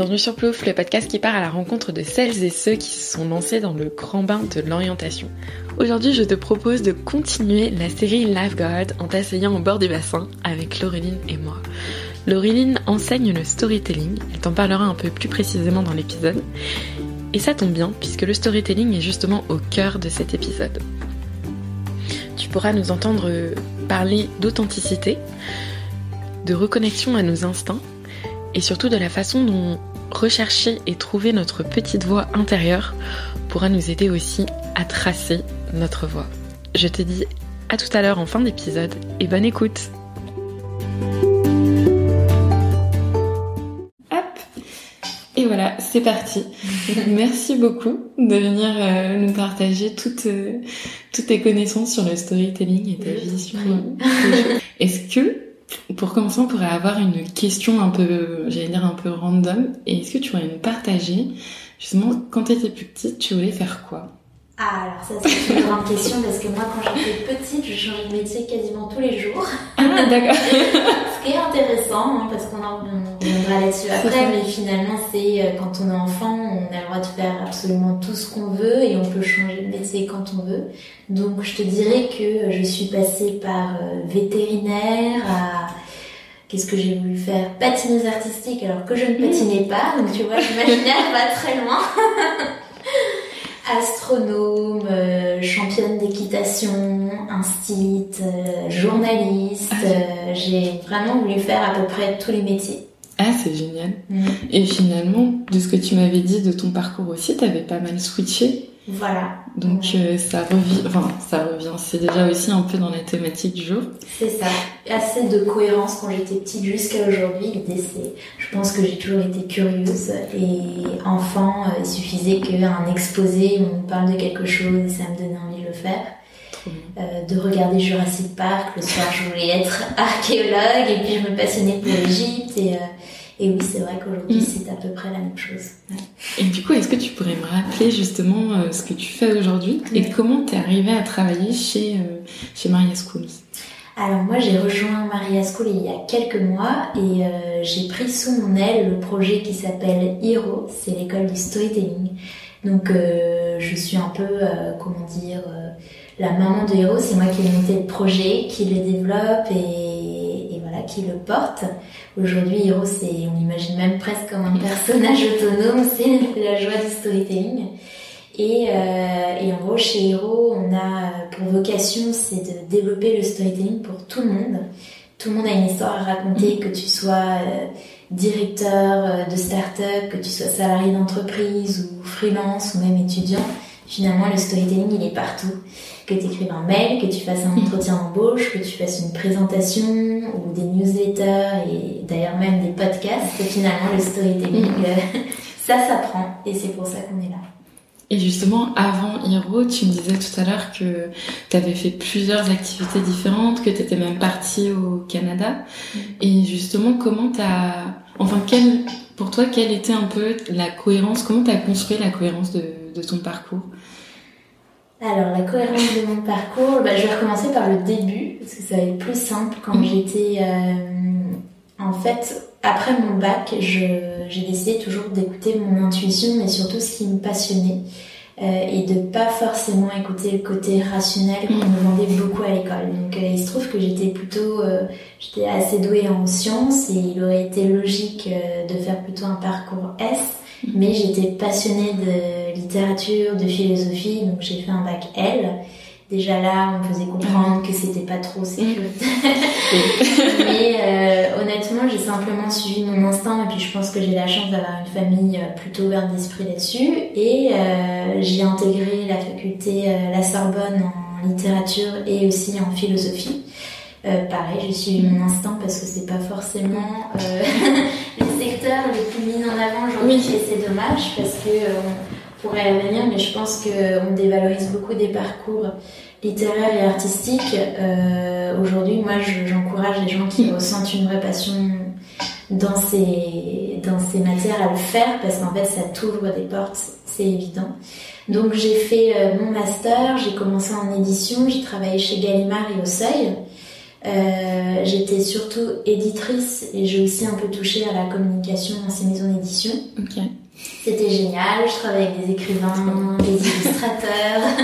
bienvenue sur Plouf, le podcast qui part à la rencontre de celles et ceux qui se sont lancés dans le grand bain de l'orientation. Aujourd'hui, je te propose de continuer la série Lifeguard en t'asseyant au bord du bassin avec Laureline et moi. Laureline enseigne le storytelling, elle t'en parlera un peu plus précisément dans l'épisode. Et ça tombe bien, puisque le storytelling est justement au cœur de cet épisode. Tu pourras nous entendre parler d'authenticité, de reconnexion à nos instincts, et surtout de la façon dont rechercher et trouver notre petite voix intérieure pourra nous aider aussi à tracer notre voie. Je te dis à tout à l'heure en fin d'épisode et bonne écoute. Hop, et voilà, c'est parti. Merci beaucoup de venir nous partager toutes tes connaissances sur le storytelling et ta vision. Est-ce que, pour commencer, on pourrait avoir une question un peu random. Et est-ce que tu pourrais nous partager, justement, quand tu étais plus petite, tu voulais faire quoi? Ah, alors ça c'est une grande question parce que moi quand j'étais petite, je changeais de métier quasiment tous les jours. Ah, d'accord. Ce qui est intéressant, parce qu'on reviendra là-dessus après, mais finalement c'est quand on est enfant, on a le droit de faire absolument tout ce qu'on veut et on peut changer de métier quand on veut. Donc je te dirais que je suis passée par vétérinaire à... Qu'est-ce que j'ai voulu faire? Patineuse artistique alors que je ne patinais pas, donc tu vois, l'imaginaire va très loin. Astronome, championne d'équitation, instit, journaliste. J'ai vraiment voulu faire à peu près tous les métiers. Ah, c'est génial. Et finalement, de ce que tu m'avais dit de ton parcours aussi, t'avais pas mal switché. Voilà. Donc ça revient, c'est déjà aussi un peu dans la thématique du jour. C'est ça. Assez de cohérence quand j'étais petite jusqu'à aujourd'hui. L'idée c'est, je pense que j'ai toujours été curieuse et enfant, il suffisait qu'un exposé on me parle de quelque chose et ça me donnait envie de le faire. De regarder Jurassic Park, le soir je voulais être archéologue et puis je me passionnais pour l'Égypte et oui, c'est vrai qu'aujourd'hui, c'est à peu près la même chose. Ouais. Et du coup, est-ce que tu pourrais me rappeler justement ce que tu fais aujourd'hui et comment t'es arrivée à travailler chez Maria Schools? Alors moi, j'ai rejoint Maria School il y a quelques mois et j'ai pris sous mon aile le projet qui s'appelle Hero, c'est l'école du storytelling. Donc je suis un peu, la maman de Hero, c'est moi qui ai monté le projet, qui le développe et voilà, qui le porte. Aujourd'hui, Hero, on l'imagine même presque comme un personnage autonome, c'est la joie du storytelling. Et en gros, chez Hero, on a pour vocation, c'est de développer le storytelling pour tout le monde. Tout le monde a une histoire à raconter, que tu sois directeur de start-up, que tu sois salarié d'entreprise ou freelance ou même étudiant. Finalement, le storytelling, il est partout. Que tu écrives un mail, que tu fasses un entretien d'embauche, que tu fasses une présentation ou des newsletters et d'ailleurs même des podcasts. Et finalement, le storytelling, ça s'apprend et c'est pour ça qu'on est là. Et justement, avant Hero, tu me disais tout à l'heure que tu avais fait plusieurs activités différentes, que tu étais même partie au Canada. Et justement, pour toi, quelle était un peu la cohérence, comment tu as construit la cohérence de ton parcours? Alors, la cohérence de mon parcours, je vais recommencer par le début, parce que ça va être plus simple quand j'étais... En fait, après mon bac, j'ai décidé toujours d'écouter mon intuition, mais surtout ce qui me passionnait, et de pas forcément écouter le côté rationnel qu'on me vendait beaucoup à l'école. Donc, il se trouve que j'étais assez douée en sciences, et il aurait été logique de faire plutôt un parcours S, mais j'étais passionnée de littérature, de philosophie, donc j'ai fait un bac L. Déjà là, on me faisait comprendre que c'était pas trop sécuritaire. Mais honnêtement, j'ai simplement suivi mon instinct et puis je pense que j'ai la chance d'avoir une famille plutôt ouverte d'esprit là-dessus. Et j'ai intégré la faculté La Sorbonne en littérature et aussi en philosophie. Pareil, j'ai suivi mon instinct parce que c'est pas forcément les secteurs les plus mis en avant aujourd'hui et c'est dommage parce que on pourrait y revenir, mais je pense qu'on dévalorise beaucoup des parcours littéraires et artistiques. Aujourd'hui, moi, j'encourage les gens qui ressentent une vraie passion dans ces matières à le faire parce qu'en fait, ça t'ouvre des portes, c'est évident. Donc, j'ai fait mon master, j'ai commencé en édition, j'ai travaillé chez Gallimard et au Seuil. J'étais surtout éditrice et j'ai aussi un peu touché à la communication dans ces maisons d'édition. Ok. C'était génial, je travaillais avec des écrivains, des illustrateurs.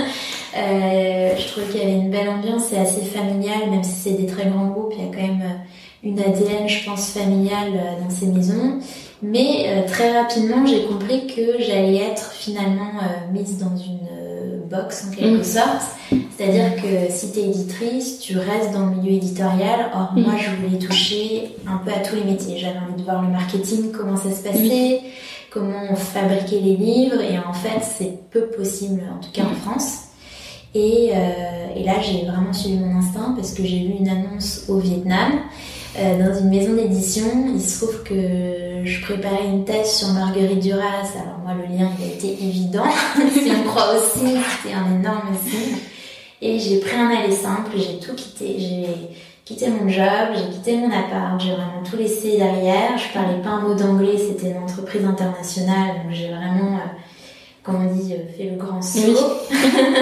Je trouvais qu'il y avait une belle ambiance et assez familiale, même si c'est des très grands groupes, il y a quand même une ADN, je pense, familiale dans ces maisons. Mais très rapidement, j'ai compris que j'allais être finalement mise dans une box en quelque sorte. C'est-à-dire que si tu es éditrice, tu restes dans le milieu éditorial. Or, moi, je voulais toucher un peu à tous les métiers. J'avais envie de voir le marketing, comment ça se passait, comment on fabriquait les livres. Et en fait, c'est peu possible, en tout cas en France. Et là, j'ai vraiment suivi mon instinct parce que j'ai vu une annonce au Vietnam dans une maison d'édition. Il se trouve que je préparais une thèse sur Marguerite Duras. Alors moi, le lien il a été évident. Si on croit au signe, c'était un énorme signe. Et j'ai pris un aller simple, j'ai tout quitté. J'ai quitté mon job, j'ai quitté mon appart, j'ai vraiment tout laissé derrière. Je parlais pas un mot d'anglais, c'était une entreprise internationale. Donc j'ai vraiment, comme on dit, fait le grand saut. Oui.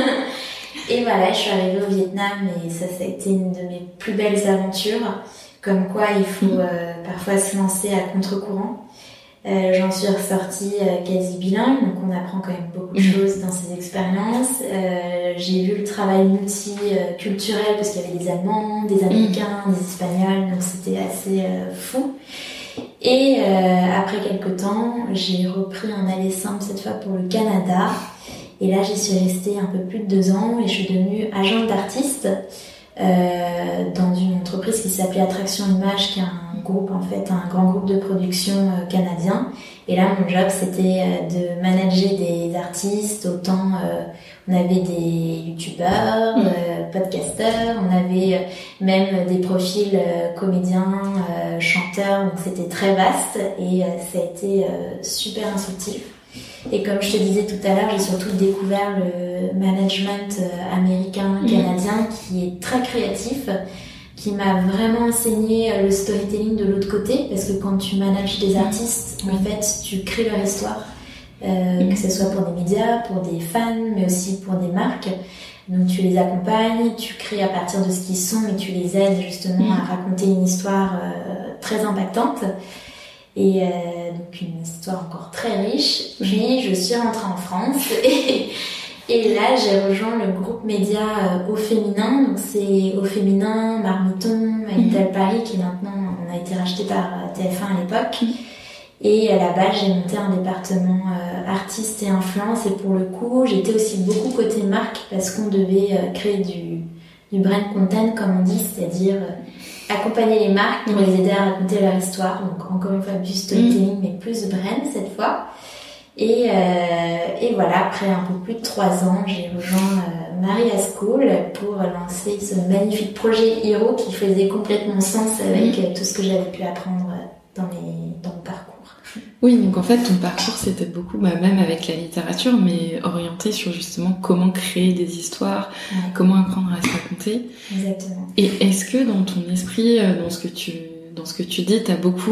Et voilà, je suis arrivée au Vietnam et ça a été une de mes plus belles aventures. Comme quoi, il faut parfois se lancer à contre-courant. J'en suis ressortie quasi bilingue, donc on apprend quand même beaucoup de choses dans ces expériences. J'ai vu le travail multiculturel parce qu'il y avait des Allemands, des Américains, des Espagnols, donc c'était assez fou. Et après quelques temps, j'ai repris un aller simple cette fois pour le Canada. Et là, j'y suis restée un peu plus de 2 ans et je suis devenue agente d'artiste dans une entreprise qui s'appelait Attraction Image, qui est un groupe, en fait, un grand groupe de production canadien. Et là, mon job, c'était de manager des artistes. Autant on avait des youtubeurs, podcasteurs, on avait même des profils comédiens, chanteurs. Donc c'était très vaste et ça a été super instructif. Et comme je te disais tout à l'heure, j'ai surtout découvert le management américain-canadien qui est très créatif, qui m'a vraiment enseigné le storytelling de l'autre côté, parce que quand tu manages des artistes, en fait, tu crées leur histoire, que ce soit pour des médias, pour des fans, mais aussi pour des marques. Donc tu les accompagnes, tu crées à partir de ce qu'ils sont, mais tu les aides justement à raconter une histoire très impactante. Et donc une histoire encore très riche. Puis je suis rentrée en France et là j'ai rejoint le groupe média Au Féminin. Donc c'est Au Féminin, Marmiton, Manital Paris qui maintenant on a été racheté par TF1 à l'époque. Et là-bas j'ai monté un département artistes et influence. Et pour le coup j'étais aussi beaucoup côté marque parce qu'on devait créer du brand content comme on dit, c'est-à-dire accompagner les marques pour les aider à raconter leur histoire. Donc encore une fois du storytelling mais plus brand cette fois. Et voilà, après un peu plus de 3 ans, j'ai rejoint Maria School pour lancer ce magnifique projet Hiro qui faisait complètement sens avec tout ce que j'avais pu apprendre dans mon parcours. Oui, donc en fait ton parcours c'était beaucoup, même avec la littérature, mais orienté sur justement comment créer des histoires, comment apprendre à se raconter. Exactement. Et est-ce que dans ton esprit, dans ce que tu dis,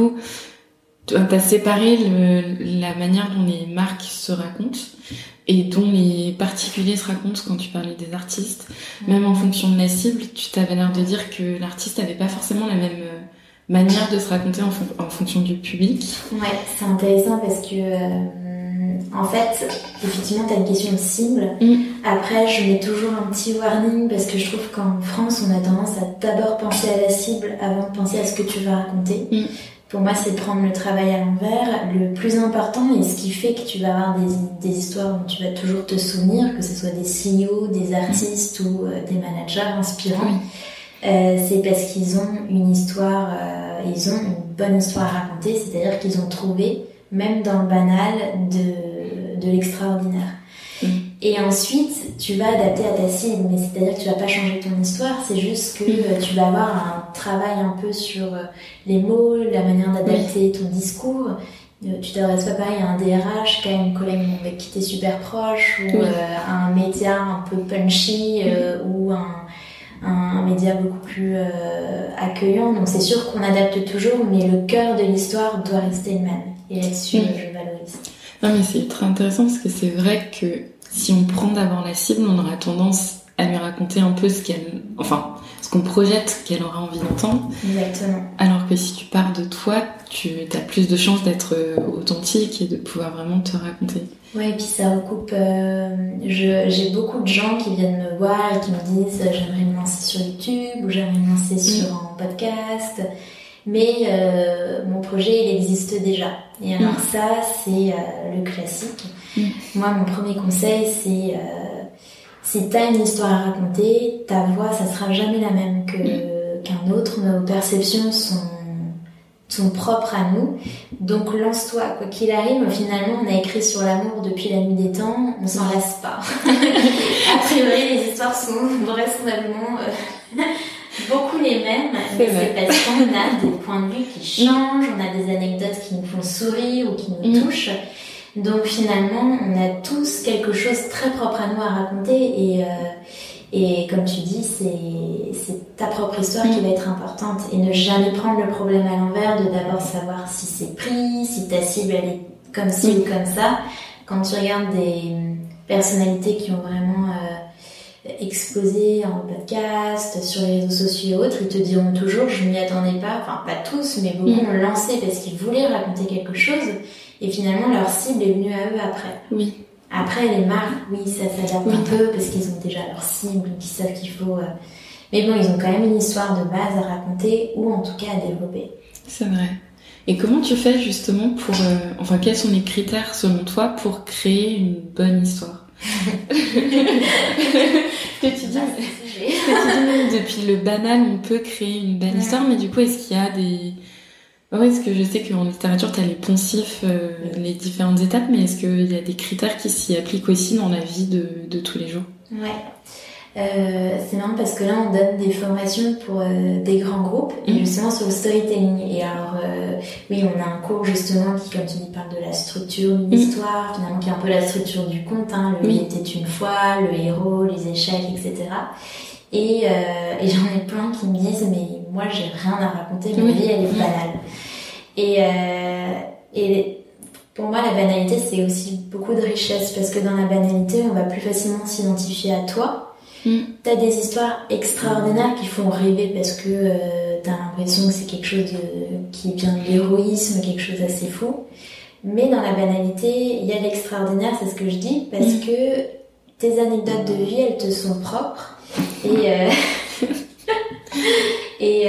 t'as séparé la manière dont les marques se racontent et dont les particuliers se racontent quand tu parlais des artistes, même en fonction de la cible, tu t'avais l'air de dire que l'artiste avait pas forcément la même manière de se raconter en fonction du public. Ouais, c'est intéressant parce que en fait, effectivement, t'as une question de cible. Après, je mets toujours un petit warning parce que je trouve qu'en France, on a tendance à d'abord penser à la cible avant de penser à ce que tu vas raconter. Pour moi, c'est de prendre le travail à l'envers. Le plus important, et ce qui fait que tu vas avoir des histoires dont tu vas toujours te souvenir, que ce soit des CEO, des artistes ou des managers inspirants, c'est parce qu'ils ont une histoire, ils ont une bonne histoire à raconter, c'est-à-dire qu'ils ont trouvé, même dans le banal, de l'extraordinaire. Et ensuite, tu vas adapter à ta cible, mais c'est-à-dire que tu vas pas changer ton histoire, c'est juste que tu vas avoir un travail un peu sur les mots, la manière d'adapter ton discours. Tu t'adresses pas pareil à un DRH qu'à une collègue avec qui t'es super proche, ou à un média un peu punchy, ou un média beaucoup plus accueillant. Donc c'est sûr qu'on adapte toujours, mais le cœur de l'histoire doit rester le même. Et là-dessus, je valorise. Non mais c'est très intéressant parce que c'est vrai que si on prend d'abord la cible, on aura tendance à lui raconter un peu ce qu'on projette qu'elle aura envie d'entendre. Exactement. Alors que si tu pars de toi, tu as plus de chances d'être authentique et de pouvoir vraiment te raconter. Ouais, et puis ça recoupe. J'ai beaucoup de gens qui viennent me voir et qui me disent j'aimerais me lancer sur YouTube ou j'aimerais me lancer sur un podcast. Mais mon projet, il existe déjà. Et alors ça, c'est le classique. Moi, mon premier conseil, c'est si t'as une histoire à raconter, ta voix, ça sera jamais la même qu'un autre. Nos perceptions sont propres à nous. Donc lance-toi, quoi qu'il arrive. Finalement, on a écrit sur l'amour depuis la nuit des temps, on s'en lasse pas. A priori, les histoires sont vraisemblablement beaucoup les mêmes, mais c'est parce qu'on a des points de vue qui changent, on a des anecdotes qui nous font sourire ou qui nous touchent. Donc finalement, on a tous quelque chose de très propre à nous à raconter et comme tu dis, c'est ta propre histoire qui va être importante et ne jamais prendre le problème à l'envers, de d'abord savoir si c'est pris, si ta cible elle est comme ci ou comme ça. Quand tu regardes des personnalités qui ont vraiment exposé en podcast, sur les réseaux sociaux et autres, ils te diront toujours je m'y attendais pas, enfin pas tous, mais beaucoup ont lancé parce qu'ils voulaient raconter quelque chose et finalement leur cible est venue à eux après. Oui. Après les marques, oui, ça s'adapte un peu parce qu'ils ont déjà leur cible, qu'ils savent qu'il faut... Mais bon, ils ont quand même une histoire de base à raconter ou en tout cas à développer. C'est vrai. Et comment tu fais justement pour... enfin, quels sont les critères selon toi pour créer une bonne histoire? Que tu dis depuis le banal on peut créer une belle histoire, mais du coup est-ce qu'il y a des... Ouais, parce que je sais qu'en littérature t'as les poncifs, les différentes étapes, mais est-ce qu'il y a des critères qui s'y appliquent aussi dans la vie de tous les jours? Ouais. C'est marrant parce que là on donne des formations pour des grands groupes et justement sur le storytelling. Et alors oui, on a un cours justement qui, comme tu dis, parle de la structure d'une histoire, finalement qui est un peu la structure du conte, hein, le il était une fois, le héros, les échecs, etc. Et j'en ai plein qui me disent mais moi j'ai rien à raconter, ma vie elle est banale. Et pour moi la banalité c'est aussi beaucoup de richesse parce que dans la banalité on va plus facilement s'identifier à toi. T'as des histoires extraordinaires qui font rêver parce que t'as l'impression que c'est quelque chose qui vient de l'héroïsme, quelque chose d'assez fou. Mais dans la banalité, il y a l'extraordinaire, c'est ce que je dis, parce que tes anecdotes de vie, elles te sont propres. Et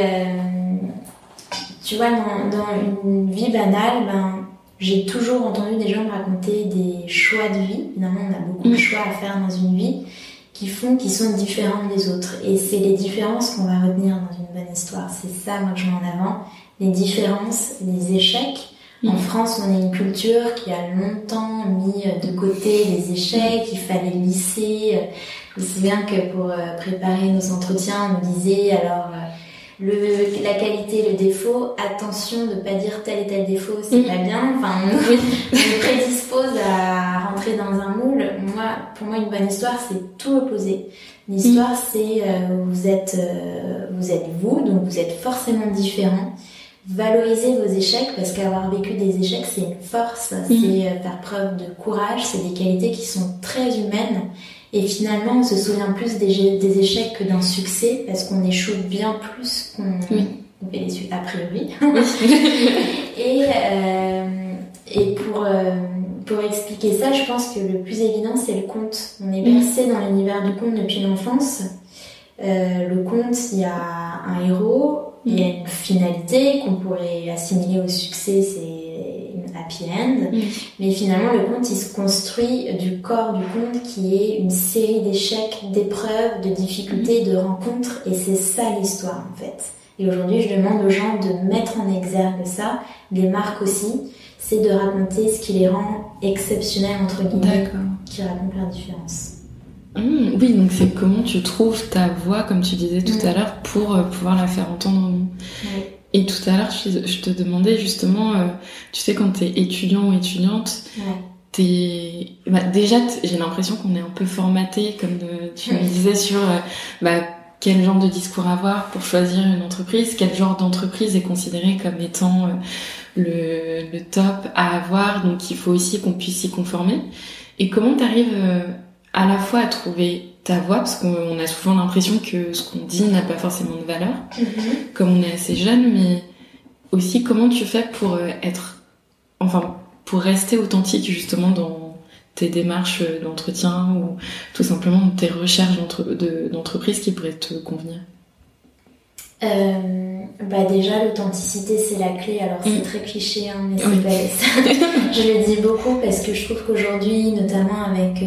tu vois, dans une vie banale, j'ai toujours entendu des gens me raconter des choix de vie. Finalement, on a beaucoup de choix à faire dans une vie qui sont différents des autres. Et c'est les différences qu'on va retenir dans une bonne histoire. C'est ça, moi, que je mets en avant. Les différences, les échecs. En France, on a une culture qui a longtemps mis de côté les échecs. Il fallait lisser. Je me souviens que pour préparer nos entretiens, on nous disait alors la qualité, le défaut, attention de pas dire tel et tel défaut, c'est pas bien. Enfin, on nous prédispose à rentrer dans un moule. Pour moi, une bonne histoire, c'est tout opposé. L'histoire, c'est vous êtes vous, donc vous êtes forcément différents. Valorisez vos échecs parce qu'avoir vécu des échecs, c'est une force, c'est faire preuve de courage, c'est des qualités qui sont très humaines. Et finalement, on se souvient plus des échecs que d'un succès parce qu'on échoue bien plus qu'on fait des succès, a priori. Et pour expliquer ça, je pense que le plus évident, c'est le conte. On est bercé dans l'univers du conte depuis l'enfance. Le conte, il y a un héros, il y a une finalité qu'on pourrait assimiler au succès, c'est une happy end. Mais finalement, le conte, il se construit du corps du conte qui est une série d'échecs, d'épreuves, de difficultés, de rencontres. Et c'est ça l'histoire, en fait. Et aujourd'hui, je demande aux gens de mettre en exergue ça, les marques aussi, c'est de raconter ce qui les rend exceptionnels, entre guillemets, qui racontent leur différence. Oui, donc c'est comment tu trouves ta voix, comme tu disais tout à l'heure, pour pouvoir la faire entendre. Et tout à l'heure, je te demandais justement, tu sais, quand t'es étudiant ou étudiante, déjà, j'ai l'impression qu'on est un peu formaté, comme tu me disais, sur quel genre de discours avoir pour choisir une entreprise, quel genre d'entreprise est considéré comme étant le top à avoir, donc il faut aussi qu'on puisse s'y conformer. Et comment t'arrives à la fois à trouver ta voix, parce qu'on a souvent l'impression que ce qu'on dit n'a pas forcément de valeur, comme on est assez jeune, mais aussi comment tu fais pour pour rester authentique justement dans tes démarches d'entretien ou tout simplement dans tes recherches d'entreprise qui pourraient te convenir. Déjà l'authenticité c'est la clé, alors c'est très cliché mais c'est pas ça. Je le dis beaucoup parce que je trouve qu'aujourd'hui, notamment avec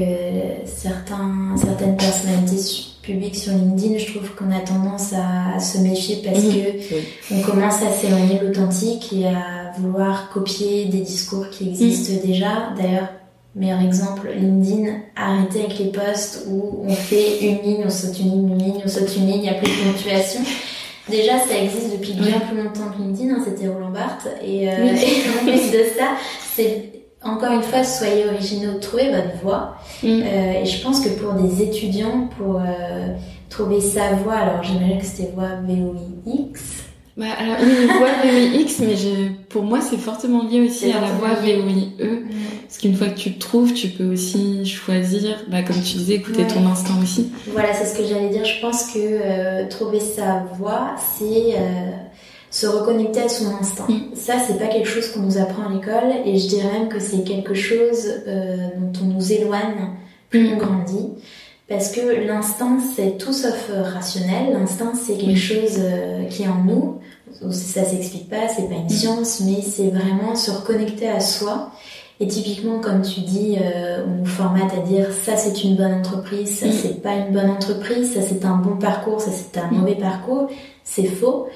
certaines personnalités publiques sur LinkedIn, je trouve qu'on a tendance à se méfier parce que on commence à s'éloigner de l'authentique et à vouloir copier des discours qui existent déjà. D'ailleurs, meilleur exemple, LinkedIn, arrêtez avec les posts où on fait une ligne, on saute une ligne, on saute une ligne, il n'y a plus de ponctuation. Déjà, ça existe depuis bien plus longtemps que LinkedIn, c'était Roland Barthes. Et en plus de ça, c'est encore une fois, soyez originaux, trouvez votre voix. Et je pense que pour des étudiants, pour trouver sa voix, alors j'imagine que c'était voix VOIX. Alors oui, voix VOIX, mais pour moi c'est fortement lié aussi à la voix VOIE. Parce qu'une fois que tu te trouves, tu peux aussi choisir, comme tu disais, écouter ton instinct aussi. Voilà, c'est ce que j'allais dire. Je pense que trouver sa voix, c'est se reconnecter à son instinct. Ça, c'est pas quelque chose qu'on nous apprend à l'école, et je dirais même que c'est quelque chose dont on nous éloigne plus on grandit. Parce que l'instinct, c'est tout sauf rationnel. L'instinct, c'est quelque chose qui est en nous. Ça s'explique pas, c'est pas une science, mais c'est vraiment se reconnecter à soi. Et typiquement, comme tu dis, on nous formate à dire ça c'est une bonne entreprise, ça c'est pas une bonne entreprise, ça c'est un bon parcours, ça c'est un mauvais parcours. C'est faux.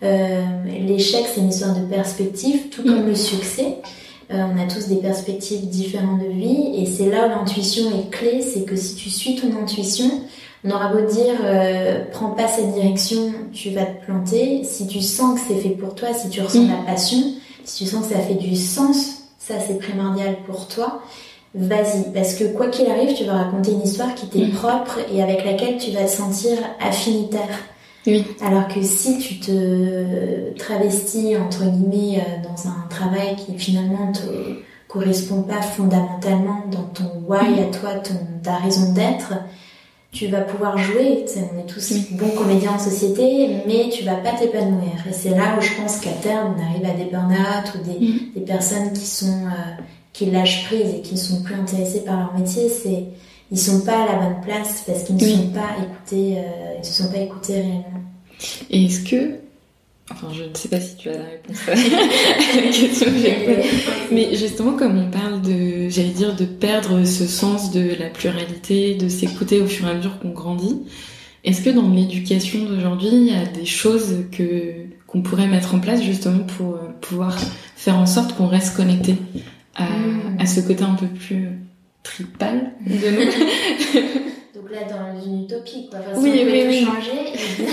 L'échec, c'est une histoire de perspective, tout comme le succès. On a tous des perspectives différentes de vie, et c'est là où l'intuition est clé. C'est que si tu suis ton intuition, on aura beau dire prends pas cette direction, tu vas te planter. Si tu sens que c'est fait pour toi, si tu ressens la passion, si tu sens que ça fait du sens, ça c'est primordial pour toi, vas-y, parce que quoi qu'il arrive, tu vas raconter une histoire qui t'est propre et avec laquelle tu vas te sentir affinitaire. Alors que si tu te travestis entre guillemets dans un travail qui finalement te correspond pas fondamentalement dans ton why à toi, ta raison d'être, tu vas pouvoir jouer. On est tous bons comédiens en société, mais tu vas pas t'épanouir. Et c'est là où je pense qu'à terme on arrive à des burn-out ou des personnes qui lâchent prise et qui ne sont plus intéressées par leur métier. Ils sont pas à la bonne place parce qu'ils ne sont pas écoutés, ils se sont pas écoutés réellement. Et est-ce que, je ne sais pas si tu as la réponse à la question que j'ai posée, mais justement comme on parle de perdre ce sens de la pluralité, de s'écouter au fur et à mesure qu'on grandit, est-ce que dans l'éducation d'aujourd'hui, il y a des choses qu'on pourrait mettre en place justement pour pouvoir faire en sorte qu'on reste connecté à ce côté un peu plus tripal de nous? Donc là, dans une utopie, quoi. Enfin, oui. Changer.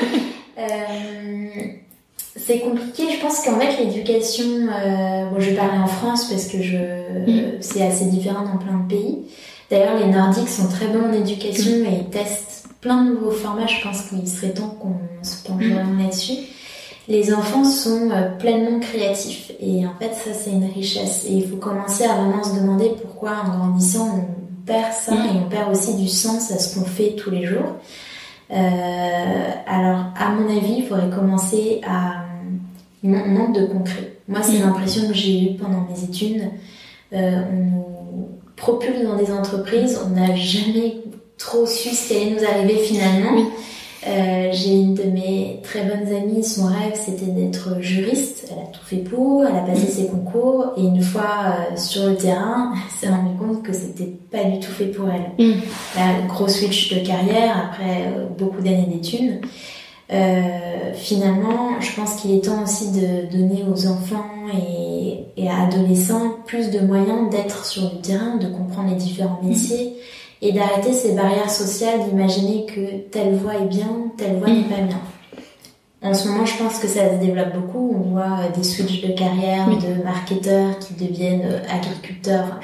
C'est compliqué. Je pense qu'en fait, l'éducation, je vais parler en France parce que c'est assez différent dans plein de pays. D'ailleurs, les Nordiques sont très bons en éducation et ils testent plein de nouveaux formats. Je pense qu'il serait temps qu'on se penche vraiment là-dessus. Les enfants sont pleinement créatifs et en fait ça c'est une richesse, et il faut commencer à vraiment se demander pourquoi en grandissant on perd ça et on perd aussi du sens à ce qu'on fait tous les jours. Alors à mon avis il faudrait commencer à on manque de concret. Moi c'est l'impression que j'ai eue pendant mes études. On nous propulse dans des entreprises, on n'a jamais trop su ce qui allait nous arriver finalement. J'ai une de mes très bonnes amies, son rêve c'était d'être juriste, elle a tout fait pour, elle a passé ses concours, et une fois sur le terrain, elle s'est rendue compte que c'était pas du tout fait pour elle. Gros switch de carrière après beaucoup d'années d'études. Finalement, je pense qu'il est temps aussi de donner aux enfants et à adolescents plus de moyens d'être sur le terrain, de comprendre les différents métiers, et d'arrêter ces barrières sociales, d'imaginer que telle voie est bien, telle voie n'est pas bien. En ce moment, je pense que ça se développe beaucoup. On voit des switches de carrière, de marketeurs qui deviennent agriculteurs.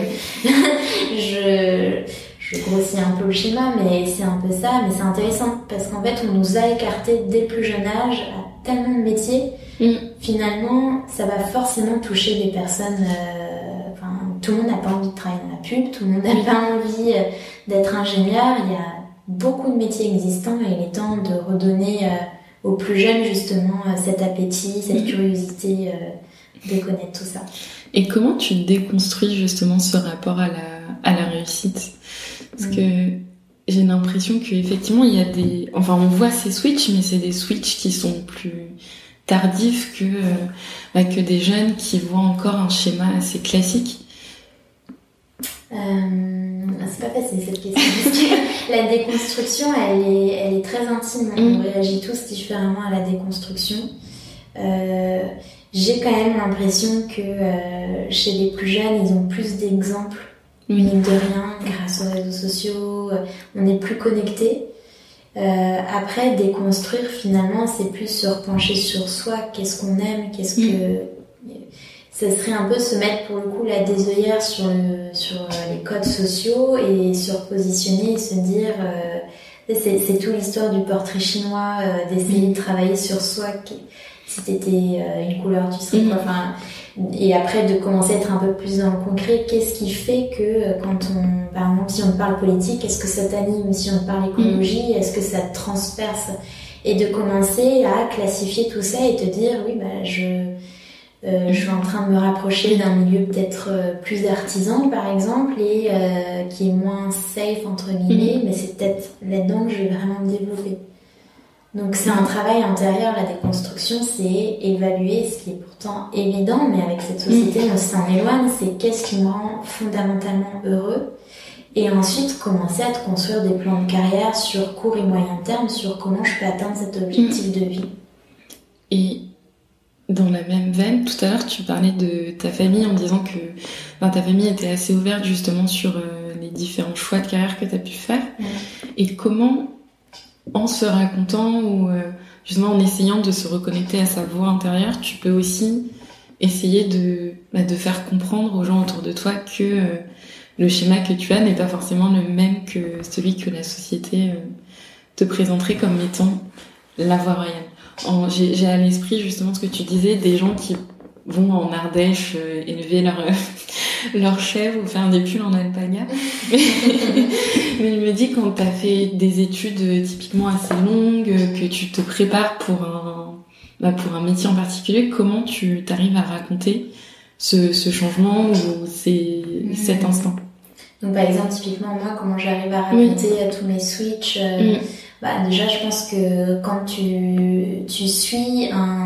Je grossis un peu le schéma, mais c'est un peu ça. Mais c'est intéressant parce qu'en fait, on nous a écartés dès le plus jeune âge à tellement de métiers. Finalement, ça va forcément toucher des personnes... tout le monde n'a pas envie de travailler dans la pub, tout le monde n'a pas envie d'être ingénieur. Il y a beaucoup de métiers existants et il est temps de redonner aux plus jeunes justement cet appétit, cette curiosité de connaître tout ça. Et comment tu déconstruis justement ce rapport à la réussite? Parce que j'ai l'impression qu'effectivement il y a on voit ces switches, mais c'est des switches qui sont plus tardifs que des jeunes qui voient encore un schéma assez classique. C'est pas facile cette question parce que la déconstruction elle est très intime, on réagit tous différemment à la déconstruction. J'ai quand même l'impression que chez les plus jeunes ils ont plus d'exemples, mine de rien, grâce aux réseaux sociaux, on est plus connectés. Après déconstruire finalement c'est plus se repencher sur soi, qu'est-ce qu'on aime, ça serait un peu se mettre pour le coup la désœillère sur les codes sociaux et se repositionner et se dire c'est tout l'histoire du portrait chinois, d'essayer de travailler sur soi, si t'étais une couleur tu serais quoi, et après de commencer à être un peu plus dans le concret, qu'est-ce qui fait que quand par exemple si on parle politique, est-ce que ça t'anime, si on parle écologie, est-ce que ça te transperce, et de commencer à classifier tout ça et te dire je suis en train de me rapprocher d'un milieu peut-être plus artisan par exemple et qui est moins safe entre guillemets, mais c'est peut-être là-dedans que je vais vraiment me développer. Donc c'est un travail intérieur, la déconstruction, c'est évaluer ce qui est pourtant évident, mais avec cette société on s'en éloigne, c'est qu'est-ce qui me rend fondamentalement heureux, et ensuite commencer à te construire des plans de carrière sur court et moyen terme, sur comment je peux atteindre cet objectif de vie. Et dans la même veine, tout à l'heure, tu parlais de ta famille en disant que ta famille était assez ouverte justement sur les différents choix de carrière que tu as pu faire. Et comment, en se racontant ou justement en essayant de se reconnecter à sa voix intérieure, tu peux aussi essayer de faire comprendre aux gens autour de toi que le schéma que tu as n'est pas forcément le même que celui que la société te présenterait comme étant la voie royale. J'ai à l'esprit justement ce que tu disais, des gens qui vont en Ardèche élever leur chèvre ou faire des pulls en alpaga. Mais je me dis, quand t'as fait des études typiquement assez longues, que tu te prépares pour un métier en particulier, comment tu t'arrives à raconter ce changement ou cet instant? Donc par exemple, typiquement moi, comment j'arrive à raconter tous mes switches, déjà je pense que quand tu suis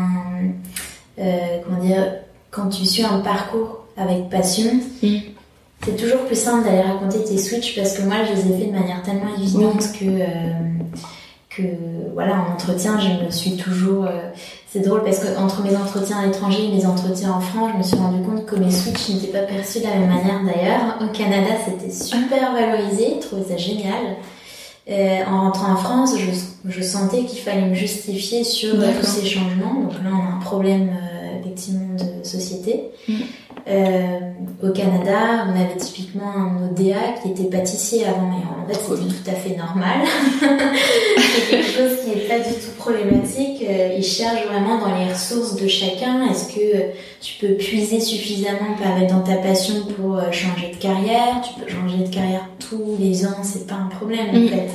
quand tu suis un parcours avec passion, c'est toujours plus simple d'aller raconter tes switches, parce que moi je les ai fait de manière tellement évidente que en entretien je me suis toujours c'est drôle parce que entre mes entretiens à l'étranger et mes entretiens en France, je me suis rendu compte que mes switches n'étaient pas perçus de la même manière. D'ailleurs au Canada c'était super valorisé, je trouvais ça génial. En rentrant en France, je sentais qu'il fallait me justifier sur tous ces changements. Donc là, on a un problème effectivement de société. Au Canada, on avait typiquement un ODA qui était pâtissier avant, et en fait, c'était tout à fait normal. C'est quelque chose qui n'est pas du tout problématique. Ils cherchent vraiment dans les ressources de chacun. Est-ce que tu peux puiser suffisamment dans ta passion pour changer de carrière? Tu peux changer de carrière tous les ans, c'est pas un problème en fait.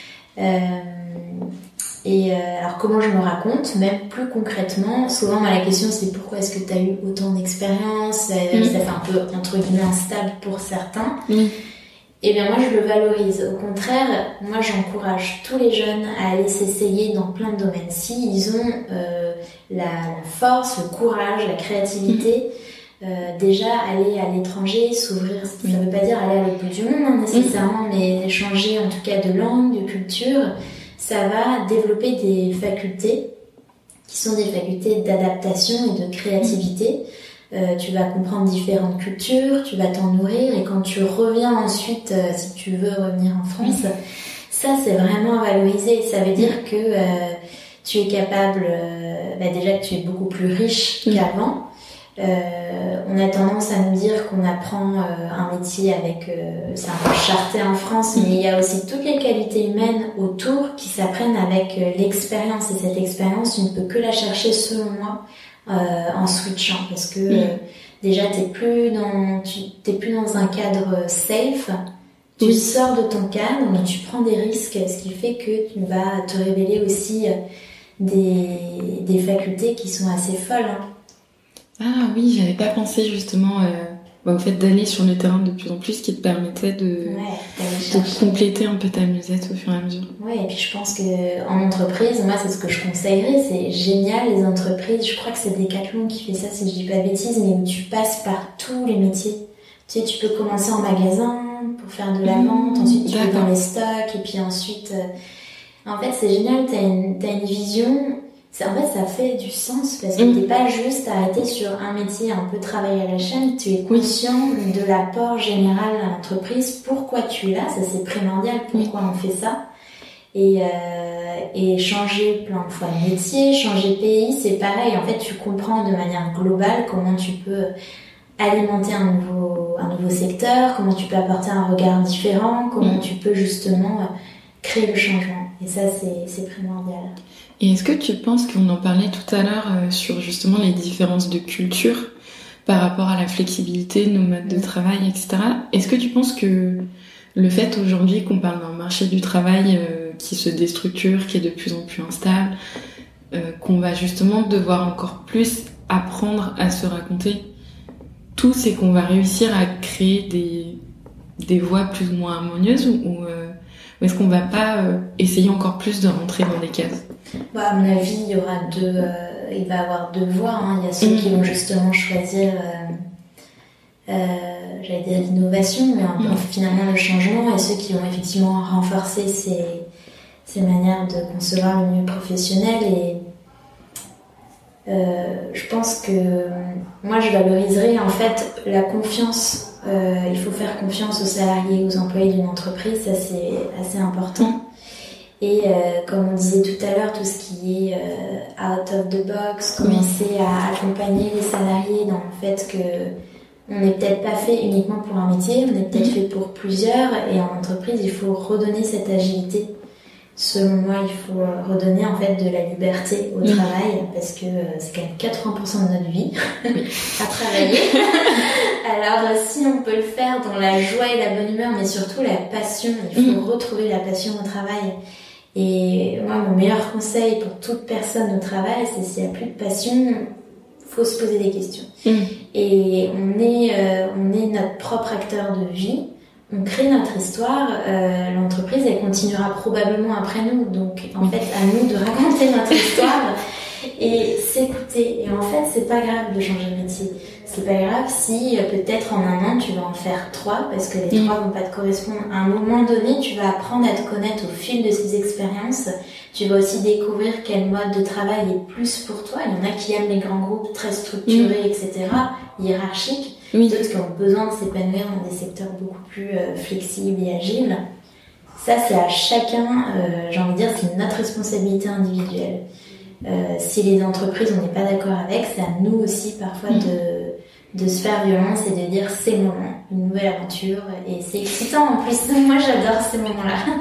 Alors comment je me raconte, même plus concrètement, souvent la question c'est pourquoi est-ce que tu as eu autant d'expérience, ça fait un peu entre guillemets instable pour certains. Et bien moi je le valorise, au contraire, moi j'encourage tous les jeunes à aller s'essayer dans plein de domaines. Si ils ont la force, le courage, la créativité, déjà aller à l'étranger, s'ouvrir, ça veut pas dire aller à l'autre bout du monde nécessairement, mais changer en tout cas de langue, de culture, ça va développer des facultés qui sont des facultés d'adaptation et de créativité. Tu vas comprendre différentes cultures, tu vas t'en nourrir, et quand tu reviens ensuite, si tu veux revenir en France, ça c'est vraiment à valoriser. Ça veut dire que tu es capable, déjà que tu es beaucoup plus riche qu'avant. On a tendance à nous dire qu'on apprend un métier avec c'est un peu charté en France, mais il y a aussi toutes les qualités humaines autour qui s'apprennent avec l'expérience, et cette expérience tu ne peux que la chercher selon moi en switchant, parce que déjà t'es plus dans un cadre safe, Tu sors de ton cadre, mais tu prends des risques, ce qui fait que tu vas te révéler aussi des facultés qui sont assez folles. Hein. Ah oui, j'avais pas pensé justement au fait d'aller sur le terrain de plus en plus, qui te permettait de compléter un peu ta musette au fur et à mesure. Ouais, et puis je pense que en entreprise, moi c'est ce que je conseillerais, c'est génial les entreprises. Je crois que c'est Decathlon qui fait ça, si je dis pas de bêtises, mais où tu passes par tous les métiers. Tu sais, tu peux commencer en magasin pour faire de la vente, ensuite tu peux dans les stocks, et puis ensuite, en fait c'est génial, t'as une vision. En fait, ça fait du sens parce que t'es pas juste arrêté sur un métier, un peu travailler à la chaîne. Tu es conscient de l'apport général à l'entreprise. Pourquoi tu es là, ça c'est primordial. Pourquoi on fait ça et changer plein de fois de métier, changer de pays, c'est pareil. En fait, tu comprends de manière globale comment tu peux alimenter un nouveau secteur, comment tu peux apporter un regard différent, comment tu peux justement créer le changement. Et ça, c'est primordial. Et est-ce que tu penses qu'on en parlait tout à l'heure sur justement les différences de culture par rapport à la flexibilité, nos modes de travail, etc. Est-ce que tu penses que le fait aujourd'hui qu'on parle d'un marché du travail qui se déstructure, qui est de plus en plus instable, qu'on va justement devoir encore plus apprendre à se raconter tout, c'est qu'on va réussir à créer des voies plus ou moins harmonieuses ou est-ce qu'on va pas essayer encore plus de rentrer dans des cases? À mon avis, il va y avoir deux voies. Hein. Il y a ceux qui vont justement choisir, j'allais dire l'innovation, mais finalement le changement, et ceux qui vont effectivement renforcer ces manières de concevoir le milieu professionnel. Et je pense que moi, je valoriserais en fait la confiance. Il faut faire confiance aux salariés, aux employés d'une entreprise, ça c'est assez important. Et comme on disait tout à l'heure, tout ce qui est out of the box, commencer à accompagner les salariés dans le fait que on n'est peut-être pas fait uniquement pour un métier, on est peut-être fait pour plusieurs, et en entreprise il faut redonner cette agilité. Selon moi, il faut redonner en fait de la liberté au travail, parce que c'est quand même 80% de notre vie à travailler. Alors si on peut le faire dans la joie et la bonne humeur, mais surtout la passion, il faut retrouver la passion au travail. Et moi, mon meilleur conseil pour toute personne au travail, c'est s'il n'y a plus de passion, faut se poser des questions. Et on est notre propre acteur de vie. On crée notre histoire, l'entreprise elle continuera probablement après nous, donc en fait à nous de raconter notre histoire et s'écouter. Et en fait c'est pas grave de changer de métier, c'est pas grave si peut-être en un an tu vas en faire 3 parce que les 3 vont pas te correspondre. À un moment donné tu vas apprendre à te connaître au fil de ces expériences, tu vas aussi découvrir quel mode de travail est plus pour toi. Il y en a qui aiment les grands groupes très structurés, etc., hiérarchiques. D'autres qui ont besoin de s'épanouir dans des secteurs beaucoup plus flexibles et agiles. Ça, c'est à chacun, j'ai envie de dire, c'est notre responsabilité individuelle. Si les entreprises, on n'est pas d'accord avec, c'est à nous aussi parfois de se faire violence et de dire c'est le moment, une nouvelle aventure, et c'est excitant en plus. Moi, j'adore ces moments-là.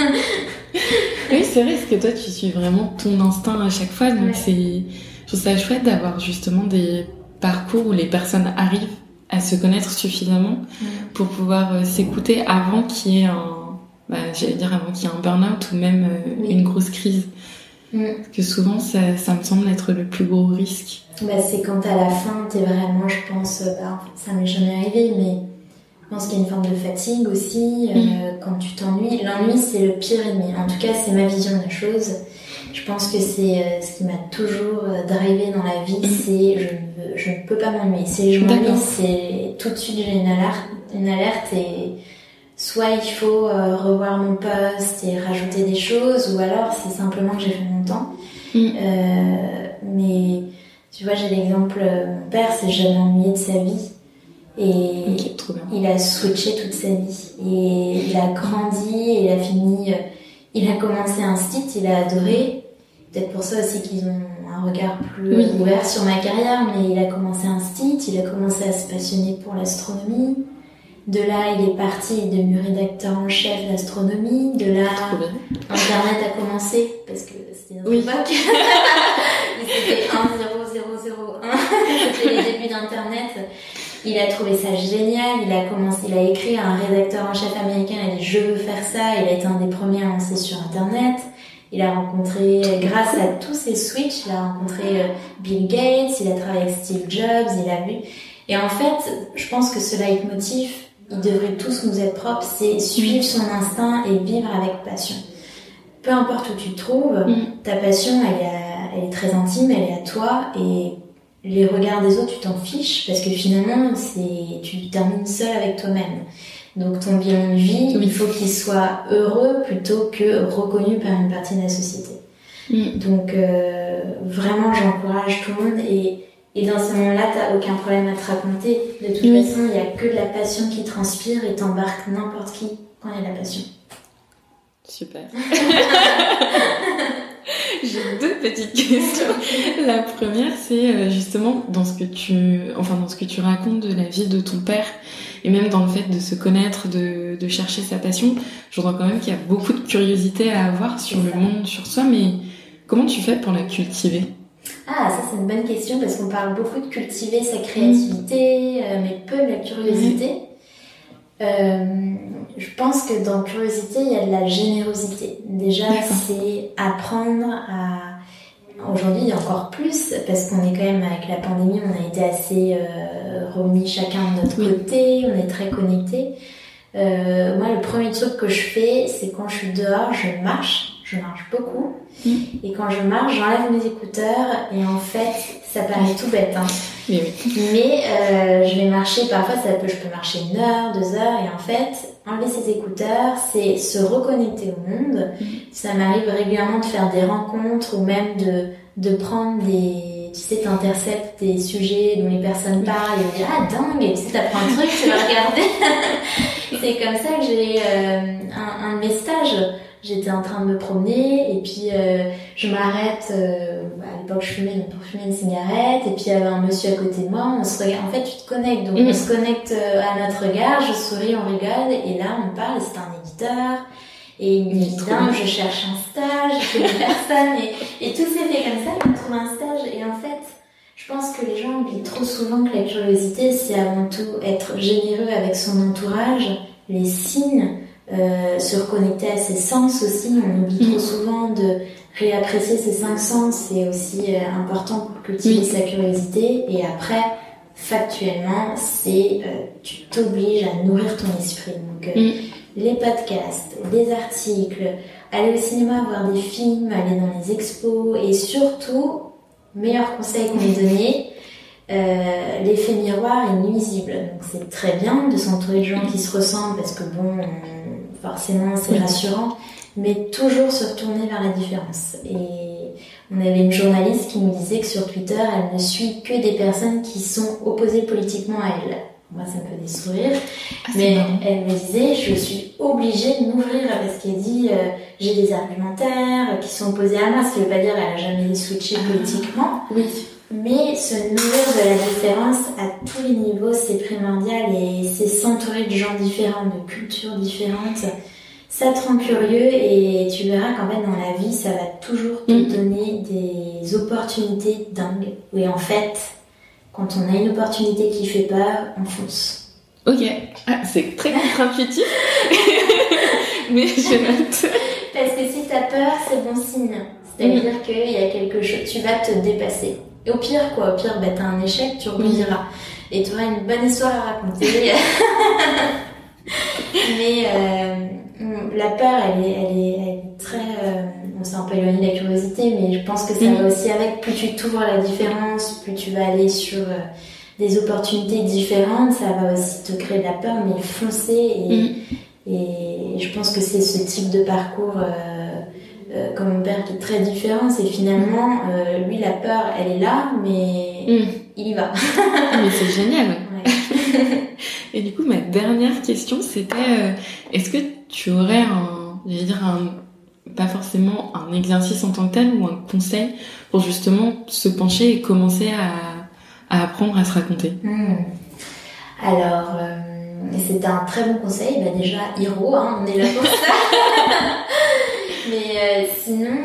Oui, c'est vrai, parce que toi, tu suis vraiment ton instinct à chaque fois, donc je trouve ça chouette d'avoir justement des parcours où les personnes arrivent à se connaître suffisamment pour pouvoir s'écouter avant qu'il y ait avant qu'il y ait un burn-out ou même une grosse crise. Parce que souvent, ça me semble être le plus gros risque. C'est quand à la fin, t'es vraiment, je pense, ça m'est jamais arrivé, mais je pense qu'il y a une forme de fatigue aussi, quand tu t'ennuies. L'ennui, c'est le pire ennemi. En tout cas, c'est ma vision de la chose. Je pense que c'est ce qui m'a toujours drivé dans la vie, c'est je ne peux pas m'ennuyer. Si je m'ennuie, c'est tout de suite j'ai une alerte et soit il faut revoir mon poste et rajouter des choses, ou alors c'est simplement que j'ai fait mon temps. Mais tu vois, j'ai l'exemple, mon père s'est jamais ennuyé de sa vie. Et il a switché toute sa vie. Et il a grandi, il a fini, il a commencé un site, il a adoré. Peut-être pour ça aussi qu'ils ont un regard plus ouvert sur ma carrière, mais il a commencé un site, il a commencé à se passionner pour l'astronomie. De là, il est parti, il est devenu rédacteur en chef d'astronomie. De là, Internet a commencé, parce que c'était notre époque. C'était 1.0.0.0.1. C'était les débuts d'Internet. Il a trouvé ça génial, il a écrit à un rédacteur en chef américain, il a dit je veux faire ça, il a été un des premiers à lancer sur internet. Il a rencontré, grâce à tous ces switches, il a rencontré Bill Gates, il a travaillé avec Steve Jobs, il a vu. Et en fait, je pense que ce leitmotiv, il devrait tous nous être propre, c'est suivre son instinct et vivre avec passion. Peu importe où tu te trouves, ta passion, elle est très intime, elle est à toi, et les regards des autres, tu t'en fiches, parce que finalement, tu termines seul avec toi-même. Donc ton bilan de vie, il faut qu'il soit heureux plutôt que reconnu par une partie de la société. Donc vraiment, j'encourage tout le monde, et dans ce moment-là, t'as aucun problème à te raconter. De toute façon, il n'y a que de la passion qui transpire et t'embarques n'importe qui quand il y a de la passion. Super. J'ai deux petites questions. La première, c'est justement dans ce que tu racontes de la vie de ton père, et même dans le fait de se connaître, de chercher sa passion. J'entends quand même qu'il y a beaucoup de curiosité à avoir sur le monde, sur soi, mais comment tu fais pour la cultiver? Ah, ça c'est une bonne question, parce qu'on parle beaucoup de cultiver sa créativité, mais peu de la curiosité. Je pense que dans curiosité, il y a de la générosité. Déjà, c'est apprendre à... Aujourd'hui, il y a encore plus, parce qu'on est quand même, avec la pandémie, on a été assez remis chacun de notre côté, on est très connectés. Moi, le premier truc que je fais, c'est quand je suis dehors, je marche beaucoup. Et quand je marche, j'enlève mes écouteurs, et en fait, ça paraît tout bête, hein. Mais je vais marcher, parfois je peux marcher 1 heure, 2 heures, et en fait, enlever ses écouteurs, c'est se reconnecter au monde. Ça m'arrive régulièrement de faire des rencontres, ou même de prendre tu sais, t'interceptes des sujets dont les personnes parlent, et on dit ah dingue, et tu sais, t'apprends un truc, tu vas regarder. C'est comme ça que j'ai un de mes stages. J'étais en train de me promener, et puis je m'arrête, à l'époque je fumais, donc pour fumer une cigarette, et puis il y avait un monsieur à côté de moi, on se regarde, en fait tu te connectes, donc on se connecte à notre regard, je souris, on rigole, et là on parle, et c'est un éditeur, et il me dit dingue, je cherche un stage, je connais personne, et tout s'est fait comme ça, on trouve un stage, et en fait, je pense que les gens oublient trop souvent que la curiosité, c'est avant tout être généreux avec son entourage, les signes, se reconnecter à ses sens aussi. On oublie trop souvent de réapprécier ses 5 sens. C'est aussi important pour cultiver sa curiosité. Et après, factuellement, tu t'obliges à nourrir ton esprit. Donc les podcasts, des articles, aller au cinéma voir des films, aller dans les expos, et surtout, meilleur conseil qu'on m'ait donné, l'effet miroir est nuisible. Donc c'est très bien de s'entourer de gens qui se ressemblent, parce que bon, forcément c'est rassurant, mais toujours se retourner vers la différence. Et on avait une journaliste qui nous disait que sur Twitter, elle ne suit que des personnes qui sont opposées politiquement à elle. Moi, ça me fait des sourires, mais elle me disait, je suis obligée de m'ouvrir, parce qu'elle dit, j'ai des argumentaires qui sont opposés à moi, ce qui veut pas dire qu'elle a jamais switché politiquement. Mais se nourrir de la différence à tous les niveaux, c'est primordial, et c'est s'entourer de gens différents, de cultures différentes. Ça te rend curieux, et tu verras qu'en fait, dans la vie, ça va toujours te donner des opportunités dingues. Et en fait, quand on a une opportunité qui fait peur, on fonce. Ok, c'est très contre-intuitif, mais je note. Parce que si t'as peur, c'est bon signe. C'est-à-dire qu'il y a quelque chose, tu vas te dépasser. Et au pire, t'as un échec, tu rebondiras. Et tu auras une bonne histoire à raconter. Mais la peur, elle est très... on s'est un peu éloigné de la curiosité, mais je pense que ça va aussi avec. Plus tu t'ouvres à la différence, plus tu vas aller sur des opportunités différentes, ça va aussi te créer de la peur, mais foncer. Et je pense que c'est ce type de parcours... comme mon père, qui est très différent, c'est finalement lui, la peur elle est là, mais il y va. Mais c'est génial. Et du coup, ma dernière question, c'était est-ce que tu aurais pas forcément un exercice en tant que tel, ou un conseil pour justement se pencher et commencer à apprendre à se raconter? Alors c'était un très bon conseil. Déjà, Hiro, on est là pour ça. Mais sinon,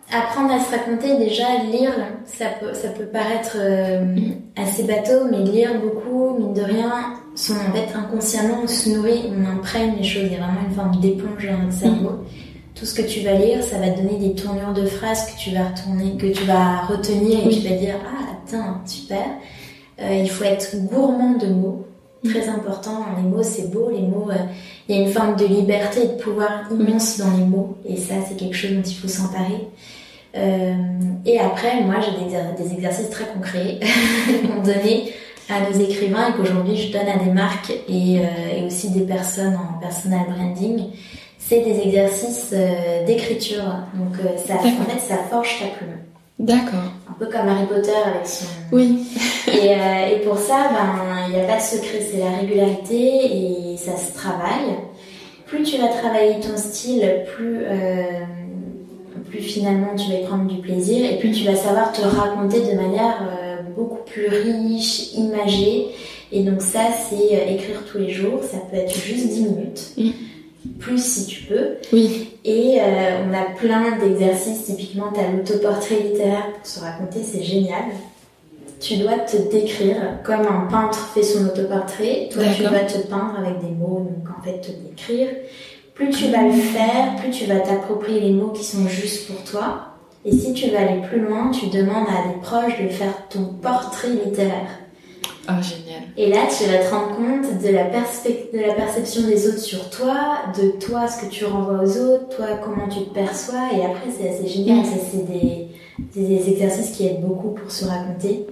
Apprendre à se raconter, déjà, lire, ça peut paraître assez bateau, mais lire beaucoup, mine de rien, en fait, inconsciemment, on se nourrit, on imprègne les choses. Il y a vraiment une forme d'éponge dans notre cerveau. Tout ce que tu vas lire, ça va te donner des tournures de phrases que tu vas retenir et tu vas dire « Ah, attends, super ». Il faut être gourmand de mots. Très important, les mots c'est beau, les mots, il y a une forme de liberté et de pouvoir immense dans les mots, et ça c'est quelque chose dont il faut s'emparer. Et après, moi j'ai des exercices très concrets qu'on donnait à nos écrivains et qu'aujourd'hui je donne à des marques et aussi des personnes en personal branding. C'est des exercices d'écriture, donc en fait ça forge ta plume. D'accord. Un peu comme Harry Potter avec son... Oui. Et pour ça, il n'y a pas de secret, c'est la régularité et ça se travaille. Plus tu vas travailler ton style, plus finalement tu vas y prendre du plaisir et plus tu vas savoir te raconter de manière beaucoup plus riche, imagée. Et donc ça, c'est écrire tous les jours, ça peut être juste 10 minutes. Plus si tu peux. Oui. Et on a plein d'exercices, typiquement tu as l'autoportrait littéraire pour se raconter, c'est génial. Tu dois te décrire comme un peintre fait son autoportrait, toi tu dois te peindre avec des mots, donc en fait te décrire. Plus tu vas le faire, plus tu vas t'approprier les mots qui sont justes pour toi. Et si tu veux aller plus loin, tu demandes à des proches de faire ton portrait littéraire. Oh, génial. Et là, tu vas te rendre compte de la perception des autres sur toi, de toi, ce que tu renvoies aux autres, toi, comment tu te perçois. Et après, c'est assez génial. Ça, c'est des exercices qui aident beaucoup pour se raconter.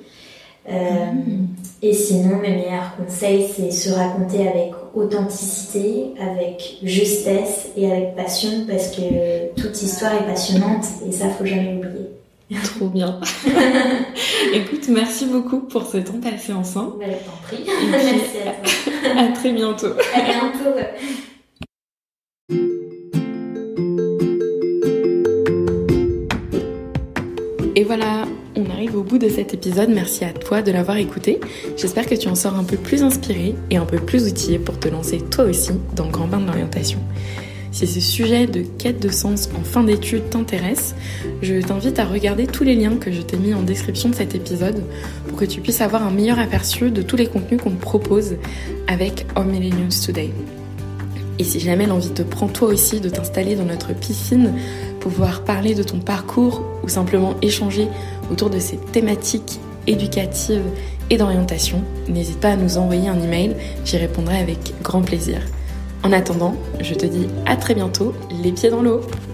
Et sinon, mes meilleurs conseils, c'est se raconter avec authenticité, avec justesse et avec passion, parce que toute histoire est passionnante et ça, faut jamais l'oublier. Trop bien. Écoute, merci beaucoup pour ce temps passé ensemble. Je t'en prie. Merci à toi. À très bientôt. À bientôt. Et voilà, on arrive au bout de cet épisode. Merci à toi de l'avoir écouté. J'espère que tu en sors un peu plus inspiré et un peu plus outillé pour te lancer toi aussi dans le grand bain de l'orientation. Si ce sujet de quête de sens en fin d'études t'intéresse, je t'invite à regarder tous les liens que je t'ai mis en description de cet épisode pour que tu puisses avoir un meilleur aperçu de tous les contenus qu'on te propose avec Our Millennials Today. Et si jamais l'envie te prend toi aussi de t'installer dans notre piscine, pouvoir parler de ton parcours ou simplement échanger autour de ces thématiques éducatives et d'orientation, n'hésite pas à nous envoyer un email, j'y répondrai avec grand plaisir. En attendant, je te dis à très bientôt, les pieds dans l'eau.